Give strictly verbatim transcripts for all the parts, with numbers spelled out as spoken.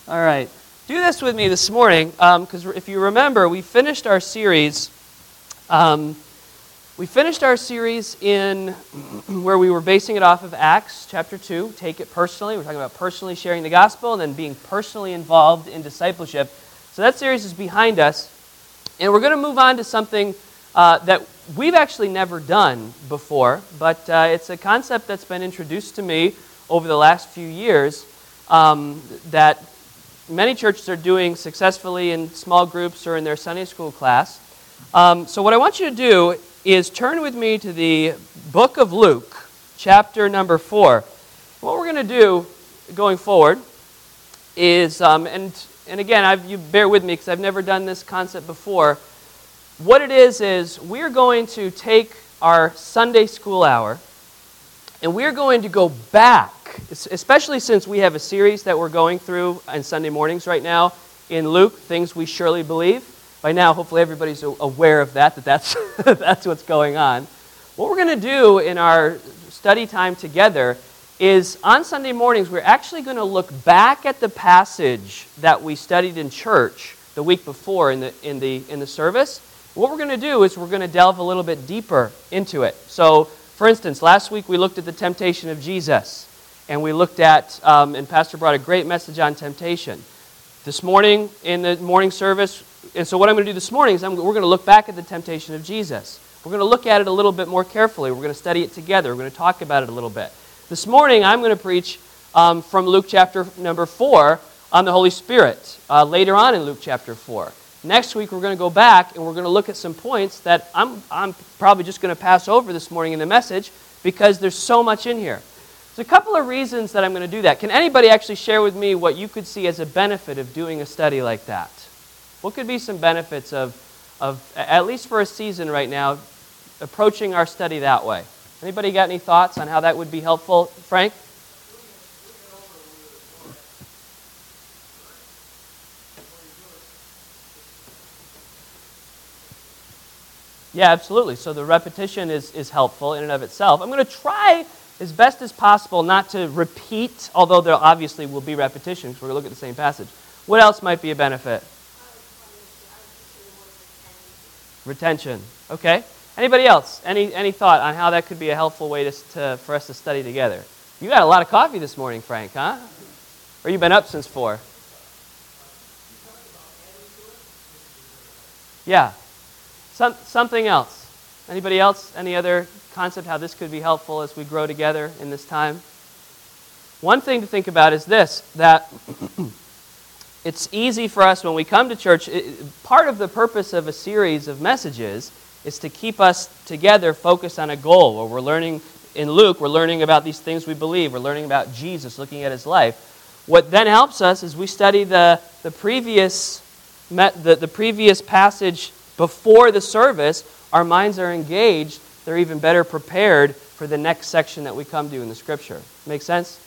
All right. Do this with me this morning, because um, if you remember, we finished our series. Um, we finished our series in where we were basing it off of Acts chapter two. Take it personally. We're talking about personally sharing the gospel and then being personally involved in discipleship. So that series is behind us, and we're going to move on to something uh, that we've actually never done before, but uh, it's a concept that's been introduced to me over the last few years um, that many churches are doing successfully in small groups or in their Sunday school class. Um, so what I want you to do is turn with me to the book of Luke, chapter number four. What we're going to do going forward is, um, and and again, I've, you bear with me because I've never done this concept before. What it is is we're going to take our Sunday school hour and we're going to go back, especially since we have a series that we're going through on Sunday mornings right now in Luke, Things We Surely Believe. By now, hopefully everybody's aware of that, that that's, that's what's going on. What we're going to do in our study time together is on Sunday mornings, we're actually going to look back at the passage that we studied in church the week before in the, in the, in the service. What we're going to do is we're going to delve a little bit deeper into it. So, for instance, last week we looked at the temptation of Jesus. And we looked at, um, and Pastor brought a great message on temptation. This morning, in the morning service, and so what I'm going to do this morning is I'm, we're going to look back at the temptation of Jesus. We're going to look at it a little bit more carefully. We're going to study it together. We're going to talk about it a little bit. This morning, I'm going to preach um, from Luke chapter number four on the Holy Spirit, uh, later on in Luke chapter four. Next week, we're going to go back and we're going to look at some points that I'm, I'm probably just going to pass over this morning in the message because there's so much in here. There's a couple of reasons that I'm going to do that. Can anybody actually share with me what you could see as a benefit of doing a study like that? What could be some benefits of, of at least for a season right now, approaching our study that way? Anybody got any thoughts on how that would be helpful? Frank? Yeah, absolutely. So the repetition is, is helpful in and of itself. I'm going to try as best as possible not to repeat, although there obviously will be repetitions. We're going to look at the same passage. What else might be a benefit? Retention. Okay. Anybody else? Any any thought on how that could be a helpful way to, to for us to study together? You got a lot of coffee this morning, Frank, huh? Or you been up since four? Yeah. Some, something else. Anybody else? Any other concept how this could be helpful as we grow together in this time? One thing to think about is this, that it's easy for us when we come to church. It, part of the purpose of a series of messages is to keep us together focused on a goal. Where we're learning, in Luke, we're learning about these things we believe. We're learning about Jesus, looking at his life. What then helps us is we study the, the, previous, the, the previous passage before the service. Our minds are engaged. They're even better prepared for the next section that we come to in the Scripture. Make sense?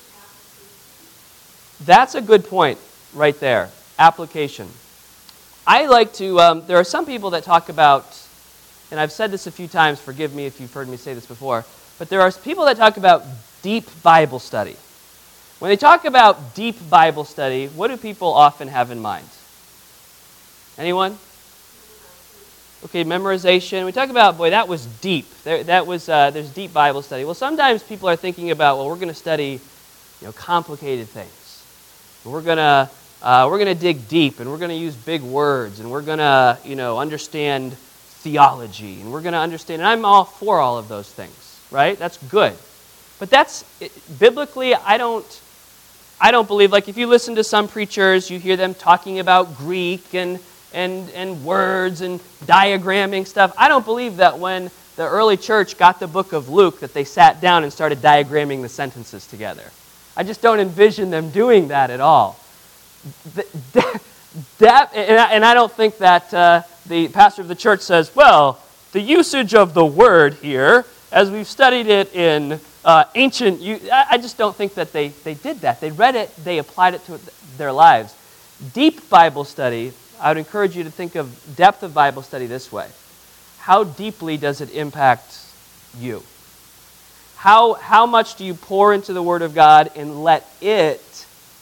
That's a good point right there. Application. I like to, um, there are some people that talk about, and I've said this a few times, forgive me if you've heard me say this before, but there are people that talk about deep Bible study. When they talk about deep Bible study, what do people often have in mind? Anyone? Okay, memorization. We talk about, boy, that was deep. There, that was uh, there's deep Bible study. Well, sometimes people are thinking about, well, we're going to study, you know, complicated things. We're going to uh, we're going to dig deep, and we're going to use big words, and we're going to, you know, understand theology, and we're going to understand. And I'm all for all of those things, right? That's good, but that's biblically, I don't I don't believe. Like if you listen to some preachers, you hear them talking about Greek and. And, and words and diagramming stuff. I don't believe that when the early church got the book of Luke that they sat down and started diagramming the sentences together. I just don't envision them doing that at all. That, that, and, I, and I don't think that uh, the pastor of the church says, well, the usage of the word here, as we've studied it in uh, ancient... I, I just don't think that they, they did that. They read it, they applied it to their lives. Deep Bible study... I would encourage you to think of depth of Bible study this way. How deeply does it impact you? How, how much do you pour into the Word of God and let it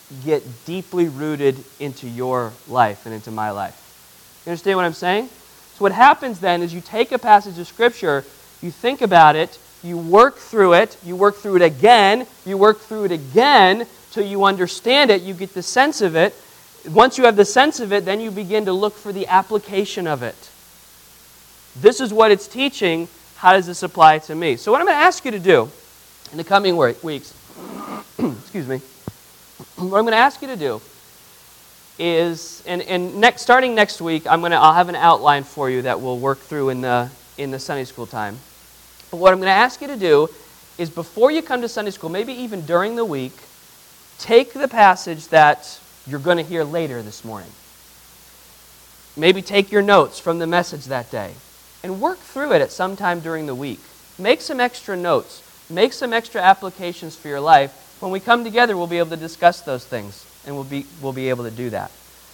get deeply rooted into your life and into my life. You understand what I'm saying? So what happens then is you take a passage of Scripture, you think about it, you work through it, you work through it again, you work through it again till you understand it, you get the sense of it. Once you have the sense of it, then you begin to look for the application of it. This is what it's teaching. How does this apply to me? So what I'm going to ask you to do in the coming weeks, excuse me, what I'm going to ask you to do is, and, and next, starting next week, I'm going to, I'll have an outline for you that we'll work through in the, in the Sunday school time. But what I'm going to ask you to do is before you come to Sunday school, maybe even during the week, take the passage that you're going to hear later this morning. Maybe take your notes from the message that day and work through it at some time during the week. Make some extra notes. Make some extra applications for your life. When we come together, we'll be able to discuss those things, and we'll be, we'll be able to do that.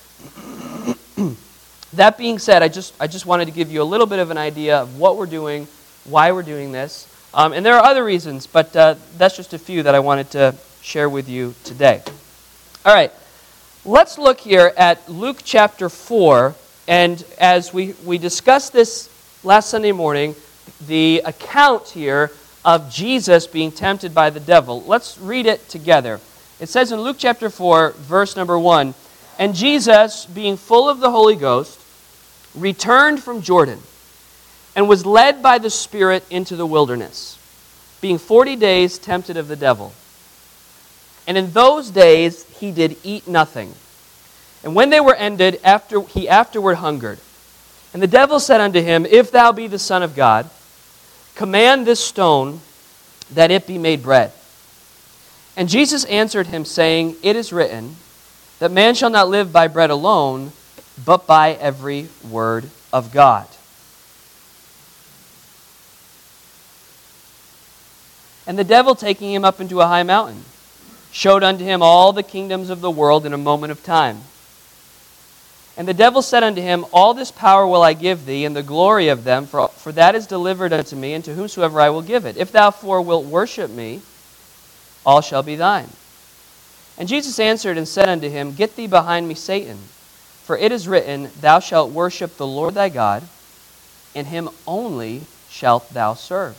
That being said, I just, I just wanted to give you a little bit of an idea of what we're doing, why we're doing this. Um, and there are other reasons, but uh, that's just a few that I wanted to share with you today. All right, let's look here at Luke chapter four. And as we, we discussed this last Sunday morning, the account here of Jesus being tempted by the devil. Let's read it together. It says in Luke chapter four, verse number one, "And Jesus, being full of the Holy Ghost, returned from Jordan, and was led by the Spirit into the wilderness, being forty days tempted of the devil. And in those days he did eat nothing. And when they were ended, after he afterward hungered. And the devil said unto him, If thou be the Son of God, command this stone that it be made bread. And Jesus answered him, saying, It is written, that man shall not live by bread alone, but by every word of God. And the devil, taking him up into a high mountain, showed unto him all the kingdoms of the world in a moment of time. And the devil said unto him, All this power will I give thee, and the glory of them, for, for that is delivered unto me, and to whomsoever I will give it. If thou therefore wilt worship me, all shall be thine. And Jesus answered and said unto him, Get thee behind me, Satan, for it is written, Thou shalt worship the Lord thy God, and him only shalt thou serve.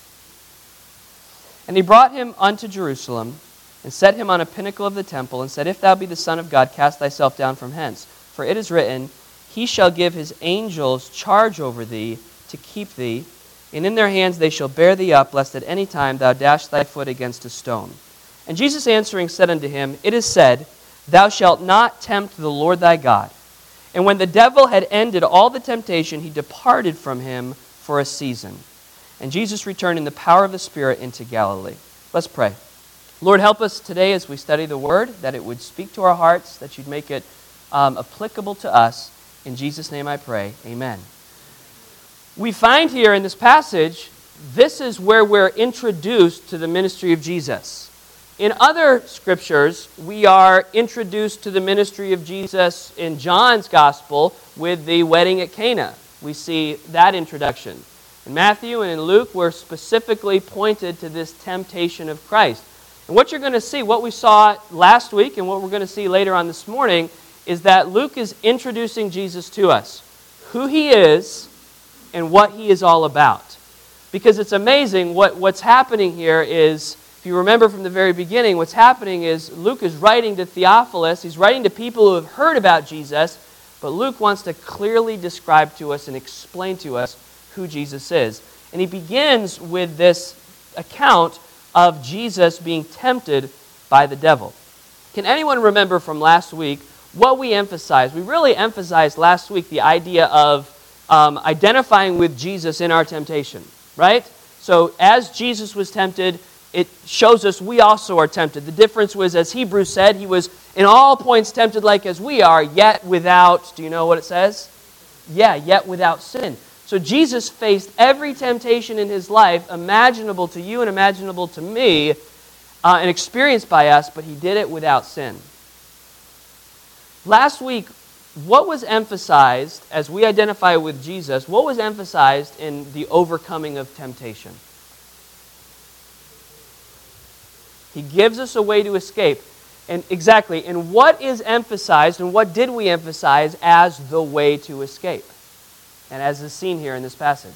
And he brought him unto Jerusalem, and set him on a pinnacle of the temple, and said, If thou be the Son of God, cast thyself down from hence. For it is written, He shall give his angels charge over thee, to keep thee, and in their hands they shall bear thee up, lest at any time thou dash thy foot against a stone. And Jesus answering said unto him, It is said, Thou shalt not tempt the Lord thy God. And when the devil had ended all the temptation, he departed from him for a season. And Jesus returned in the power of the Spirit into Galilee." Let's pray. Lord, help us today as we study the Word, that it would speak to our hearts, that you'd make it um, applicable to us. In Jesus' name I pray, amen. We find here in this passage, this is where we're introduced to the ministry of Jesus. In other scriptures, we are introduced to the ministry of Jesus in John's Gospel with the wedding at Cana. We see that introduction. In Matthew and in Luke, we're specifically pointed to this temptation of Christ. And what you're going to see, what we saw last week and what we're going to see later on this morning, is that Luke is introducing Jesus to us, who he is and what he is all about. Because it's amazing, what, what's happening here is, if you remember from the very beginning, what's happening is Luke is writing to Theophilus, he's writing to people who have heard about Jesus, but Luke wants to clearly describe to us and explain to us who Jesus is. And he begins with this account of Jesus being tempted by the devil. Can anyone remember from last week what we emphasized? We really emphasized last week the idea of um, identifying with Jesus in our temptation, right? So as Jesus was tempted, it shows us we also are tempted. The difference was, as Hebrews said, he was in all points tempted like as we are, yet without, do you know what it says? Yeah, yet without sin. So Jesus faced every temptation in his life imaginable to you and imaginable to me uh, and experienced by us, but he did it without sin. Last week, what was emphasized as we identify with Jesus, what was emphasized in the overcoming of temptation? He gives us a way to escape. And exactly, and what is emphasized, and what did we emphasize as the way to escape? And as is seen here in this passage,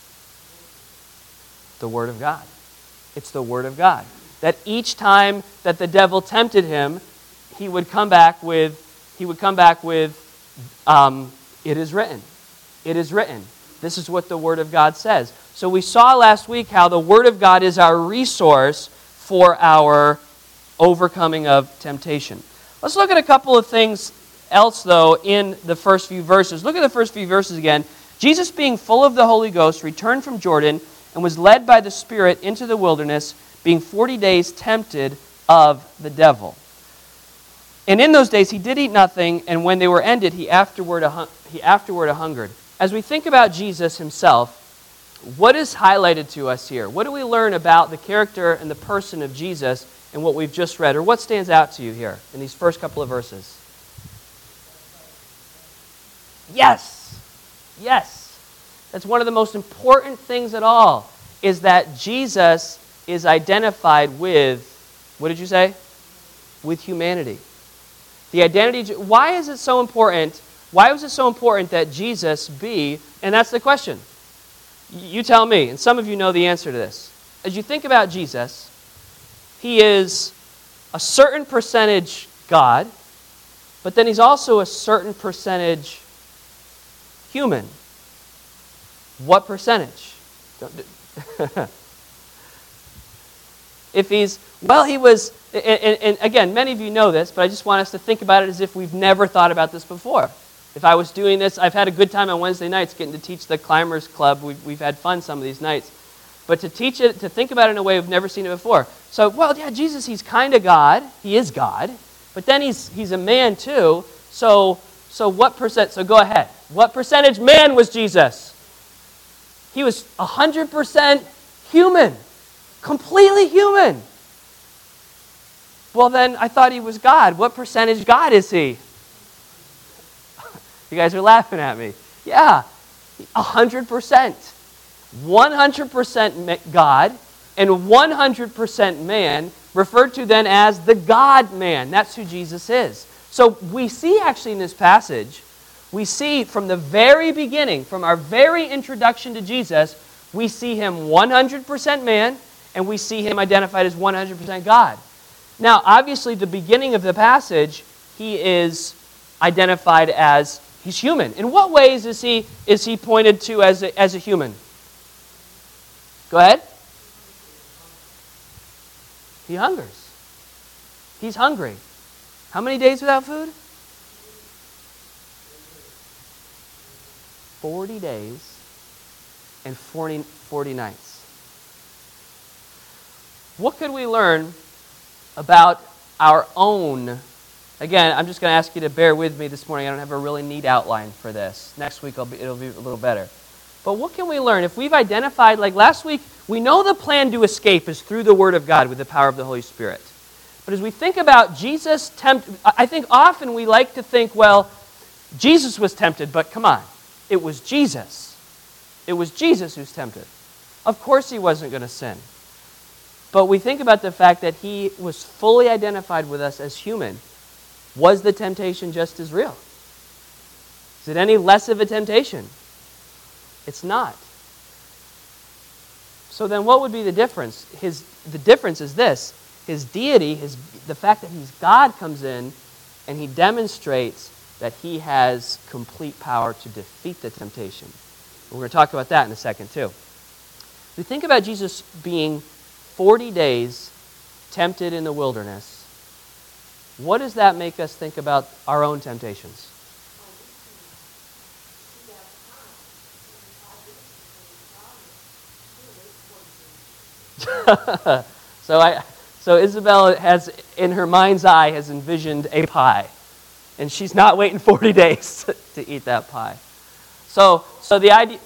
the Word of God. It's the Word of God. That each time that the devil tempted him, he would come back with, he would come back with, um, it is written. It is written. This is what the Word of God says. So we saw last week how the Word of God is our resource for our overcoming of temptation. Let's look at a couple of things else, though, in the first few verses. Look at the first few verses again. Jesus, being full of the Holy Ghost, returned from Jordan and was led by the Spirit into the wilderness, being forty days tempted of the devil. And in those days he did eat nothing, and when they were ended, he afterward, he afterward hungered. As we think about Jesus himself, what is highlighted to us here? What do we learn about the character and the person of Jesus in what we've just read? Or what stands out to you here in these first couple of verses? Yes. Yes. That's one of the most important things at all, is that Jesus is identified with, what did you say? With humanity. The identity, why is it so important? Why was it so important that Jesus be, and that's the question. You tell me, and some of you know the answer to this. As you think about Jesus, he is a certain percentage God, but then he's also a certain percentage human. What percentage? If he's, well, he was, and, and, and again, many of you know this, but I just want us to think about it as if we've never thought about this before. If I was doing this, I've had a good time on Wednesday nights getting to teach the Climbers Club. We've, we've had fun some of these nights. But to teach it, to think about it in a way we've never seen it before. So, well, yeah, Jesus, he's kind of God. He is God. But then he's he's a man too. So, so what percent, so go ahead. What percentage man was Jesus? He was one hundred percent human. Completely human. Well, then I thought he was God. What percentage God is he? You guys are laughing at me. Yeah, one hundred percent. one hundred percent God and one hundred percent man, referred to then as the God-man. That's who Jesus is. So we see actually in this passage, we see from the very beginning, from our very introduction to Jesus, we see him one hundred percent man and we see him identified as one hundred percent God. Now, obviously, the beginning of the passage, he is identified as he's human. In what ways is he is he pointed to as a, as a human? Go ahead. He hungers. He's hungry. How many days without food? Forty days and forty, forty nights. What could we learn about our own? Again, I'm just going to ask you to bear with me this morning. I don't have a really neat outline for this. Next week I'll be, it'll be a little better. But what can we learn? If we've identified, like last week, we know the plan to escape is through the Word of God with the power of the Holy Spirit. But as we think about Jesus tempt, I think often we like to think, well, Jesus was tempted, but come on. It was Jesus. It was Jesus who's tempted. Of course he wasn't going to sin. But we think about the fact that he was fully identified with us as human. Was the temptation just as real? Is it any less of a temptation? It's not. So then what would be the difference? His, the difference is this. His deity, his, the fact that he's God comes in and he demonstrates that he has complete power to defeat the temptation. We're going to talk about that in a second too. We think about Jesus being forty days tempted in the wilderness. What does that make us think about our own temptations? so I, so Isabel has, in her mind's eye, has envisioned a pie, and she's not waiting forty days to eat that pie. So, so the idea,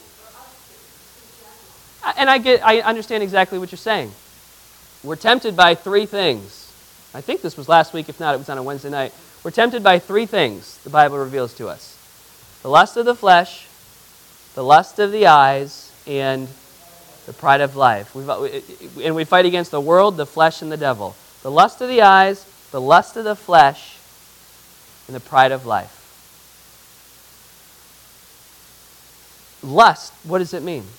and I get, I understand exactly what you're saying. We're tempted by three things. I think this was last week. If not, it was on a Wednesday night. We're tempted by three things the Bible reveals to us: the lust of the flesh, the lust of the eyes, and the pride of life. We've, and we fight against the world, the flesh, and the devil. The lust of the eyes, the lust of the flesh, and the pride of life. Lust, what does it mean?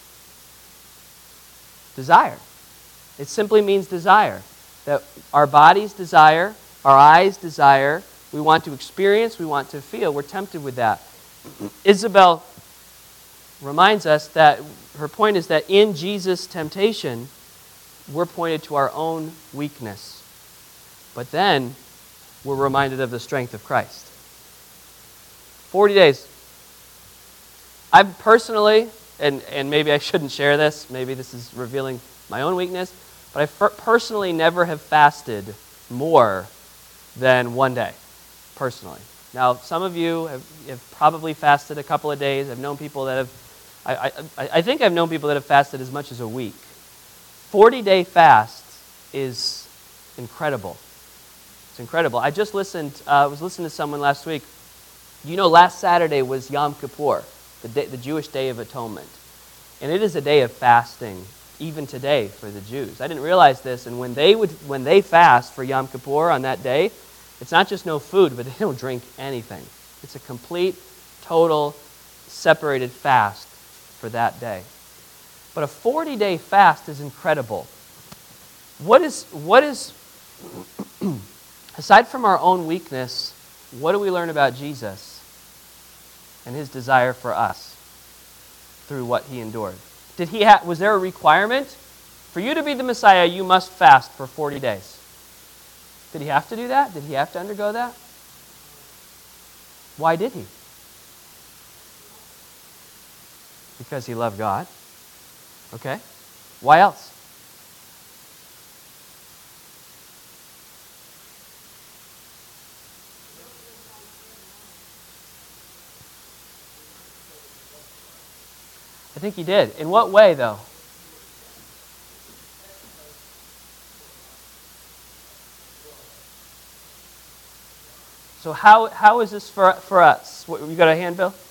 Desire. It simply means desire. That our bodies desire, our eyes desire, we want to experience, we want to feel. We're tempted with that. Isabel reminds us that her point is that in Jesus' temptation, we're pointed to our own weakness. But then, we're reminded of the strength of Christ. forty days. I personally, and, and maybe I shouldn't share this, maybe this is revealing my own weakness, but I f- personally never have fasted more than one day, personally. Now, some of you have, have probably fasted a couple of days. I've known people that have, I, I, I think I've known people that have fasted as much as a week. forty-day fast is incredible. It's incredible. I just listened, I uh, was listening to someone last week. You know, last Saturday was Yom Kippur, the, day, the Jewish Day of Atonement. And it is a day of fasting, even today, for the Jews. I didn't realize this, and when they would, when they fast for Yom Kippur on that day, it's not just no food, but they don't drink anything. It's a complete, total, separated fast for that day. But a forty-day fast is incredible. What is, what is, aside from our own weakness, what do we learn about Jesus and his desire for us through what he endured? Did he ha- was there a requirement? For you to be the Messiah, you must fast for forty days. Did he have to do that? Did he have to undergo that? Why did he? Because he loved God. Okay. Why else? I think he did. In what way, though? So how how is this for for us? What, you got a hand, Bill?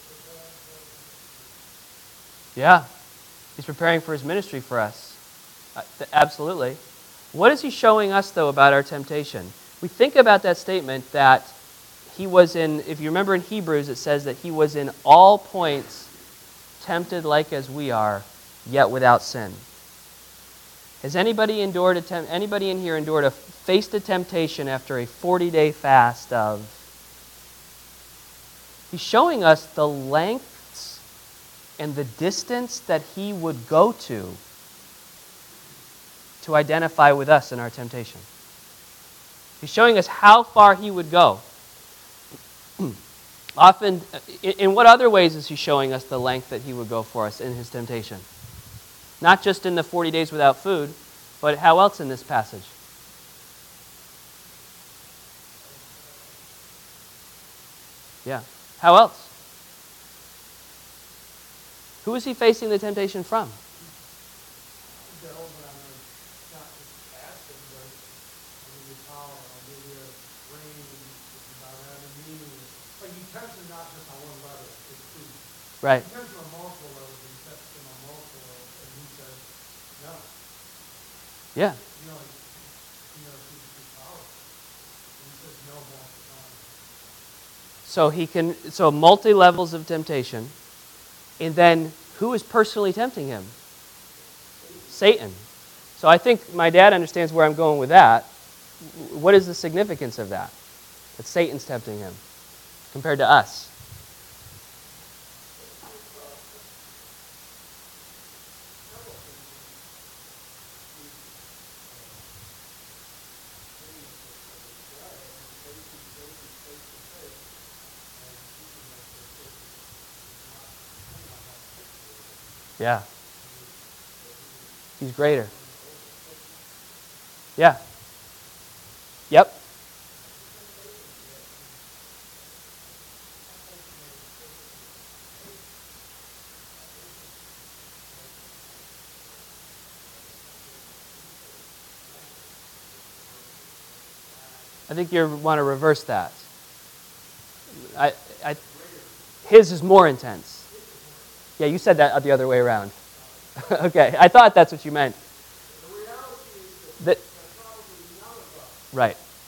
Yeah. He's preparing for his ministry for us. Uh, th- absolutely. What is he showing us, though, about our temptation? We think about that statement that he was in, if you remember in Hebrews, it says that he was in all points tempted like as we are, yet without sin. Has anybody endured a temp- anybody in here endured a faced a temptation after a forty-day fast of? He's showing us the lengths and the distance that he would go to to identify with us in our temptation. He's showing us how far he would go. Often, in, in what other ways is he showing us the length that he would go for us in his temptation? Not just in the forty days without food, but how else in this passage? Yeah. How else? Who is he facing the temptation from? Right. He turns to a multiple level, and he sets him on multiple levels, and he says, no. Yeah. You know, you know, he's too powerful. And he says no multiple times. So he can, so multi levels of temptation. And then who is personally tempting him? Satan. So I think my dad understands where I'm going with that. What is the significance of that? That Satan's tempting him compared to us. Yeah. He's greater. Yeah. Yep. I think you want to reverse that. I, I, his is more intense. Yeah, you said that the other way around. Okay, I thought that's what you meant. The reality is That, that, that probably none of us right.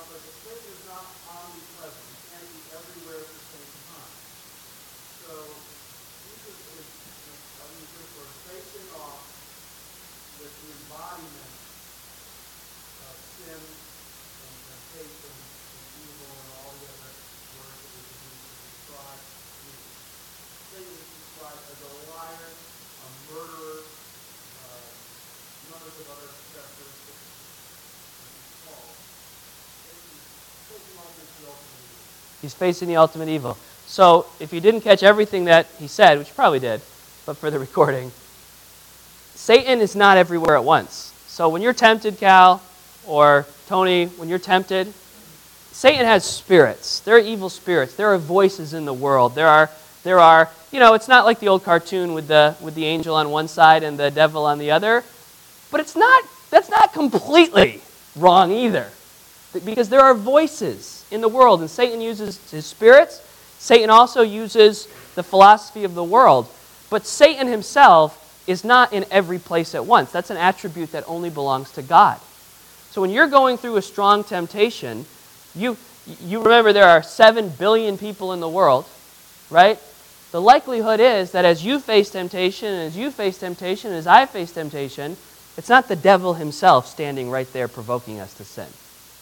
but Satan is not omnipresent. He can't be everywhere at the same time. So Jesus is, I mean, just sort of facing off with the embodiment of sin and temptation and evil and all the other words that we can use to describe Jesus. Satan is described as a liar, a murderer, uh, numbers of other characteristics that he's called. Satan, Satan offers the ultimate evil. He's facing the ultimate evil. So, if you didn't catch everything that he said, which you probably did, but for the recording, Satan is not everywhere at once. So when you're tempted, Cal, or Tony, when you're tempted, Satan has spirits. There are evil spirits. There are voices in the world. There are, there are, you know, it's not like the old cartoon with the with the angel on one side and the devil on the other. But it's not, that's not completely wrong either. Because there are voices in the world, and Satan uses his spirits. Satan also uses the philosophy of the world. But Satan himself is not in every place at once. That's an attribute that only belongs to God. So when you're going through a strong temptation, you you remember there are seven billion people in the world, right? The likelihood is that as you face temptation, and as you face temptation, and as I face temptation, it's not the devil himself standing right there provoking us to sin.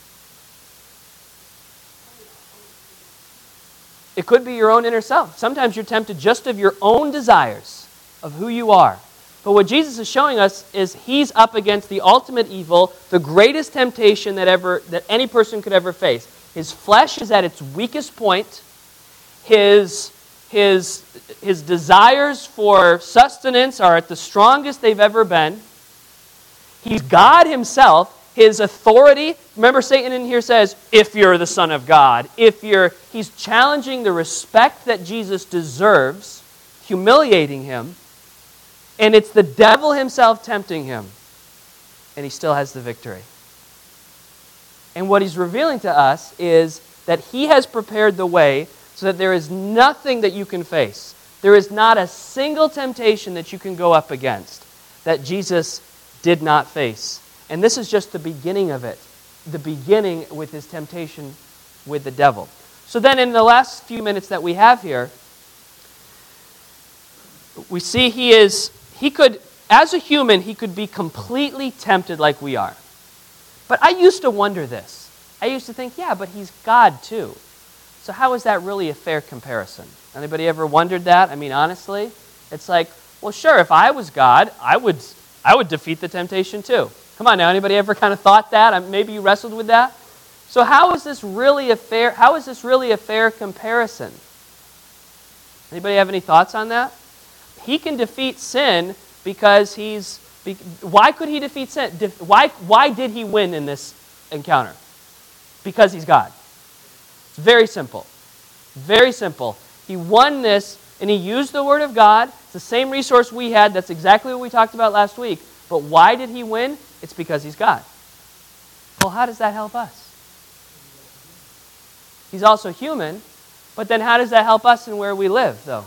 It could be your own inner self. Sometimes you're tempted just of your own desires, of who you are. But what Jesus is showing us is he's up against the ultimate evil, the greatest temptation that ever that any person could ever face. His flesh is at its weakest point. His, his, his desires for sustenance are at the strongest they've ever been. He's God himself. His authority, remember Satan in here says, if you're the Son of God, if you're, he's challenging the respect that Jesus deserves, humiliating him, and it's the devil himself tempting him, and he still has the victory. And what he's revealing to us is that he has prepared the way so that there is nothing that you can face. There is not a single temptation that you can go up against that Jesus did not face. And this is just the beginning of it. The beginning with his temptation with the devil. So then in the last few minutes that we have here, we see he is, he could, as a human, he could be completely tempted like we are. But I used to wonder this. I used to think, yeah, but he's God too. So how is that really a fair comparison? Anybody ever wondered that? I mean, honestly, it's like, well, sure, if I was God, I would, I would defeat the temptation too. Come on now, anybody ever kind of thought that? Maybe you wrestled with that? So how is this really a fair, how is this really a fair comparison? Anybody have any thoughts on that? He can defeat sin because he's, why could he defeat sin? Why, why did he win in this encounter? Because he's God. It's very simple. Very simple. He won this and he used the Word of God. It's the same resource we had. That's exactly what we talked about last week. But why did he win? It's because he's God. Well, how does that help us? He's also human, but then how does that help us in where we live, though?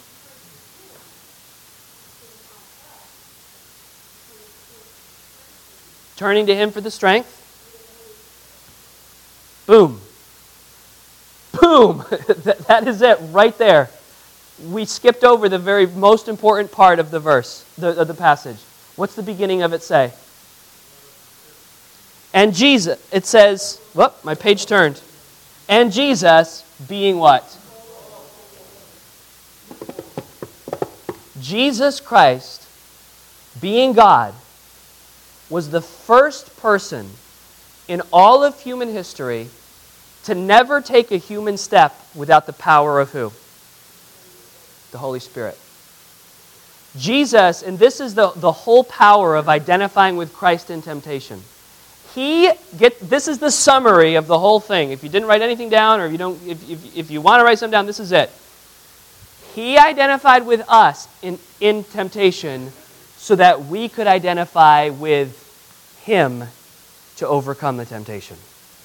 Turning to him for the strength. Boom. Boom. That is it right there. We skipped over the very most important part of the verse, the, of the passage. What's the beginning of it say? And Jesus, it says, whoop, my page turned. And Jesus being what? Jesus Christ, being God, was the first person in all of human history to never take a human step without the power of who? The Holy Spirit. Jesus, and this is the, the whole power of identifying with Christ in temptation. He get this is the summary of the whole thing. If you didn't write anything down, or if you don't, if, if, if you want to write something down, this is it. He identified with us in, in temptation so that we could identify with him to overcome the temptation.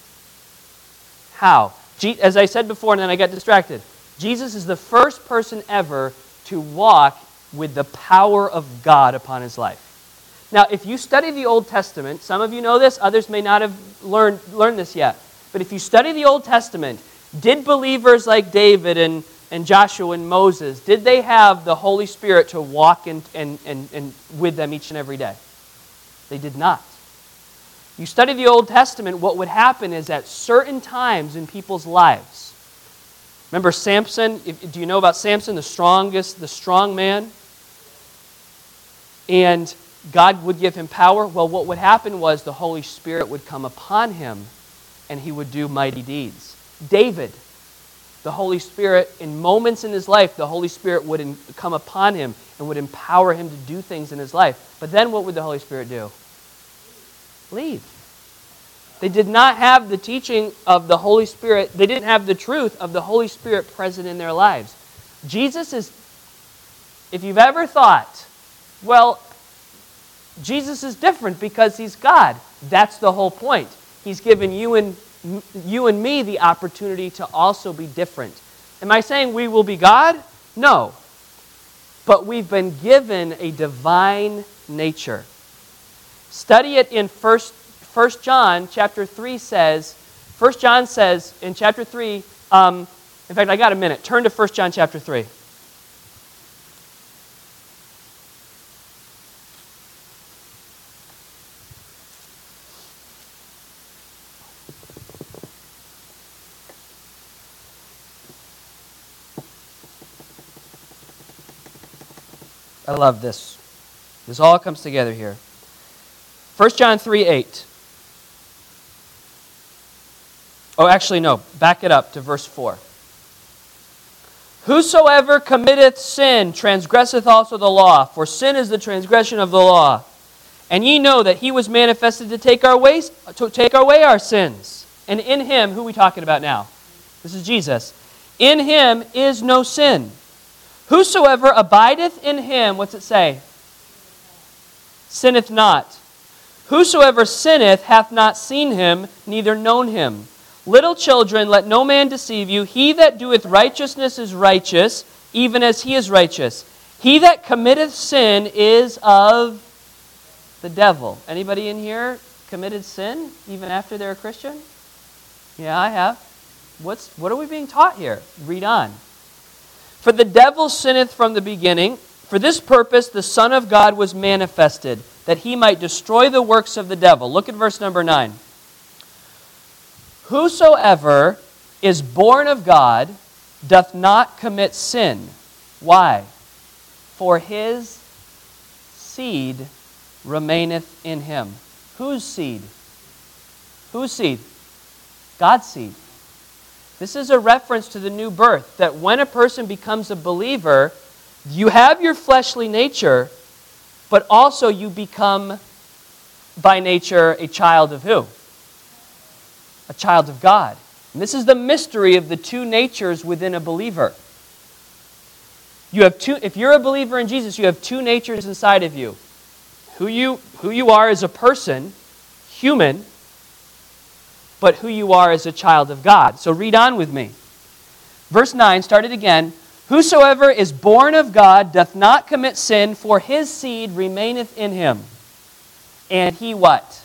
How? As I said before, and then I got distracted. Jesus is the first person ever to walk with the power of God upon his life. Now, if you study the Old Testament, some of you know this, others may not have learned, learned this yet. But if you study the Old Testament, did believers like David and, and Joshua and Moses, did they have the Holy Spirit to walk in, and, and, and with them each and every day? They did not. You study the Old Testament, what would happen is at certain times in people's lives. Remember Samson? If, do you know about Samson, the strongest, the strong man? And God would give him power. Well, what would happen was the Holy Spirit would come upon him and he would do mighty deeds. David, the Holy Spirit, in moments in his life, the Holy Spirit would in, come upon him and would empower him to do things in his life. But then what would the Holy Spirit do? Leave. They did not have the teaching of the Holy Spirit. They didn't have the truth of the Holy Spirit present in their lives. Jesus is, if you've ever thought, well, Jesus is different because he's God. That's the whole point. He's given you and you and me the opportunity to also be different. Am I saying we will be God? No. But we've been given a divine nature. Study it in First First John chapter three says, First John says in chapter three, um, in fact, I got a minute. Turn to First John chapter three. I love this. This all comes together here. First John three eight. Oh, actually, no. Back it up to verse four. Whosoever committeth sin transgresseth also the law, for sin is the transgression of the law. And ye know that he was manifested to take our ways, to take away our sins. And in him, who are we talking about now? This is Jesus. In him is no sin. Whosoever abideth in him, what's it say? Sinneth not. Whosoever sinneth hath not seen him, neither known him. Little children, let no man deceive you. He that doeth righteousness is righteous, even as he is righteous. He that committeth sin is of the devil. Anybody in here committed sin, even after they're a Christian? Yeah, I have. What's, what are we being taught here? Read on. For the devil sinneth from the beginning. For this purpose the Son of God was manifested, that he might destroy the works of the devil. Look at verse number nine. Whosoever is born of God doth not commit sin. Why? For his seed remaineth in him. Whose seed? Whose seed? God's seed. This is a reference to the new birth, that when a person becomes a believer, you have your fleshly nature, but also you become, by nature, a child of who? A child of God. And this is the mystery of the two natures within a believer. You have two, if you're a believer in Jesus, you have two natures inside of you. Who you, who you are as a person, human, but who you are as a child of God. So read on with me. Verse nine, start it again. Whosoever is born of God doth not commit sin, for his seed remaineth in him. And he what?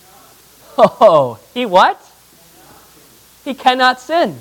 Oh, he what? He cannot sin.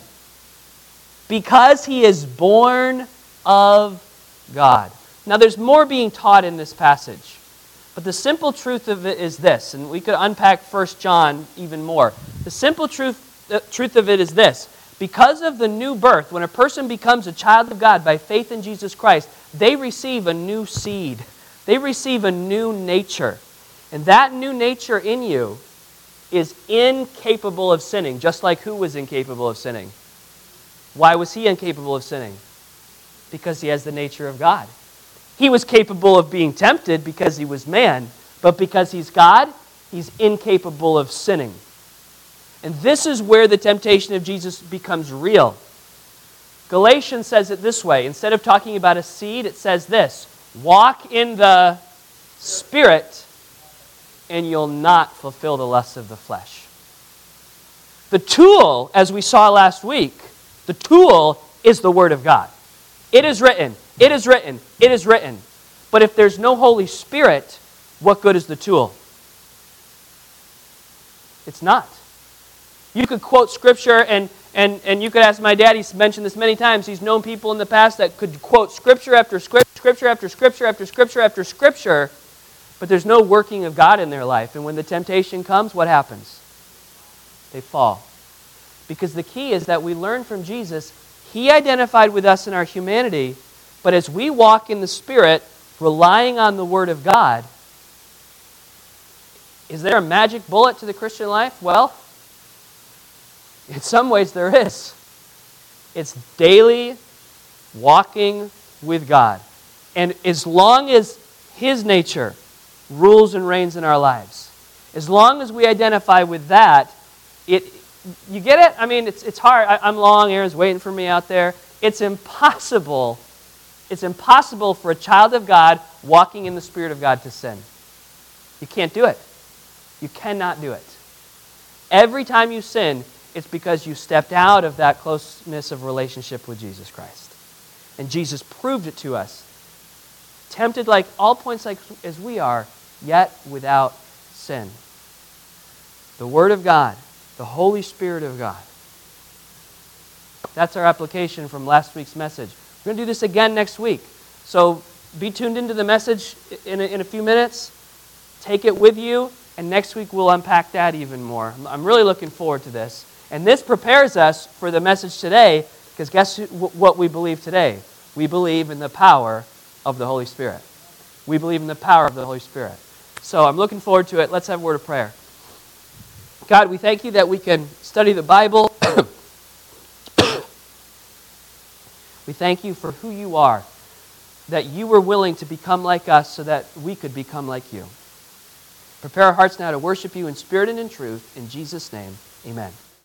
Because he is born of God. Now there's more being taught in this passage. But the simple truth of it is this, and we could unpack First John even more. The simple truth, the truth of it is this. Because of the new birth, when a person becomes a child of God by faith in Jesus Christ, they receive a new seed. They receive a new nature. And that new nature in you is incapable of sinning, just like who was incapable of sinning? Why was he incapable of sinning? Because he has the nature of God. He was capable of being tempted because he was man, but because he's God, he's incapable of sinning. And this is where the temptation of Jesus becomes real. Galatians says it this way. Instead of talking about a seed, it says this: walk in the Spirit, and you'll not fulfill the lusts of the flesh. The tool, as we saw last week, the tool is the Word of God. It is written, it is written, it is written. But if there's no Holy Spirit, what good is the tool? It's not. You could quote Scripture, and, and, and you could ask my dad, he's mentioned this many times, he's known people in the past that could quote Scripture after Scripture, Scripture after Scripture after Scripture after Scripture, but there's no working of God in their life. And when the temptation comes, what happens? They fall. Because the key is that we learn from Jesus, He identified with us in our humanity, but as we walk in the Spirit, relying on the Word of God, is there a magic bullet to the Christian life? Well, in some ways there is. It's daily walking with God. And as long as His nature rules and reigns in our lives, as long as we identify with that, it you get it? I mean, it's it's hard. I, I'm long, Aaron's waiting for me out there. It's impossible. It's impossible for a child of God walking in the Spirit of God to sin. You can't do it. You cannot do it. Every time you sin, it's because you stepped out of that closeness of relationship with Jesus Christ. And Jesus proved it to us. Tempted like all points like as we are, yet without sin. The Word of God, the Holy Spirit of God. That's our application from last week's message. We're going to do this again next week. So be tuned into the message in a, in a few minutes. Take it with you. And next week we'll unpack that even more. I'm really looking forward to this. And this prepares us for the message today, because guess what we believe today? We believe in the power of the Holy Spirit. We believe in the power of the Holy Spirit. So I'm looking forward to it. Let's have a word of prayer. God, we thank you that we can study the Bible. We thank you for who you are, that you were willing to become like us so that we could become like you. Prepare our hearts now to worship you in spirit and in truth. In Jesus' name, amen.